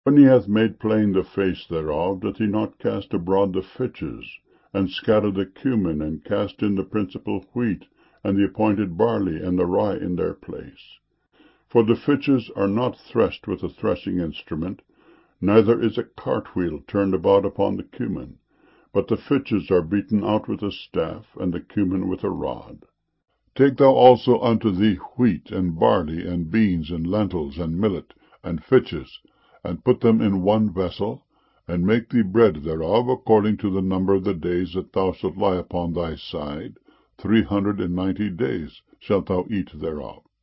When he hath made plain the face thereof, doth he not cast abroad the fitches, and scatter the cummin, and cast in the principal wheat, and the appointed barley, and the rye in their place? For the fitches are not threshed with a threshing instrument, neither is a cartwheel turned about upon the cummin: but the fitches are beaten out with a staff, and the cummin with a rod. Take thou also unto thee wheat, and barley, and beans, and lentils, and millet, and fitches, and put them in one vessel, and make thee bread thereof, according to the number of the days that thou shalt lie upon thy side. 390 days shalt thou eat thereof.